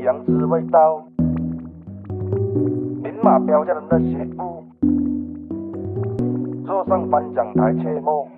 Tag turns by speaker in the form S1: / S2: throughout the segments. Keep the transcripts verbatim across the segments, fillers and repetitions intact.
S1: 样子味道。明码标价的那些物，坐上颁奖台切莫，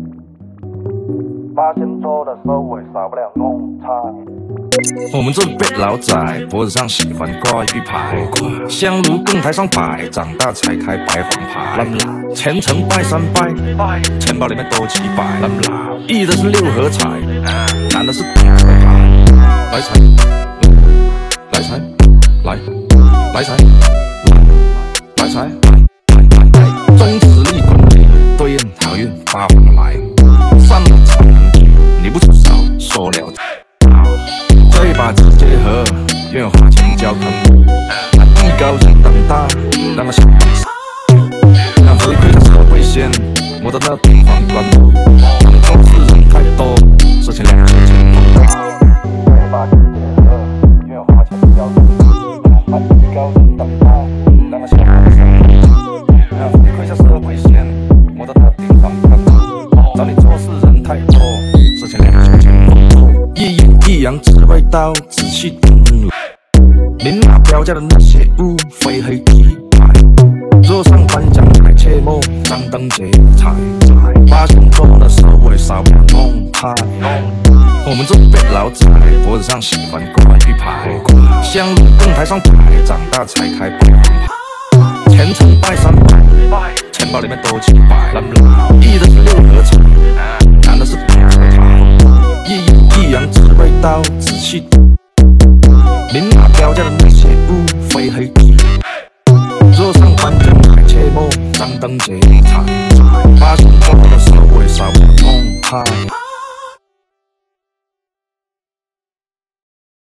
S1: 发现做的收尾少不了弄差。
S2: 我们这辈老仔脖子上喜欢挂玉牌，香炉供台上摆，长大才开白黄牌。虔诚拜三拜，钱包里面都七百。一的是六合彩，男的是顶车牌。来财，来财，来来财，来财，终止力滚力，对应好运发旺来。上了场，你不出手，说了。这把直接和，愿花钱交朋友。艺高人胆大，让他想办法。让回馈的社会线，我的那顶皇冠。做事人太多，事情两千千多。
S1: 这把直接和，愿花钱交朋友。艺高人胆大，让他想办法。让回馈的社会线，我的那顶皇冠。找你做事人太多，事情两千千多。
S2: 一阴一阳之味道，仔细听。明码标价的那些物，非黑即白。坐上颁奖台切莫张灯结彩，把工作的收尾少不了弄差。我们这辈老仔脖子上喜欢挂玉牌，香炉供台上摆，长大才开白黄牌。虔诚拜三拜，钱包里面都七百。一的是六合彩，男的是顶车牌。一阴一阳之味道，仔细听。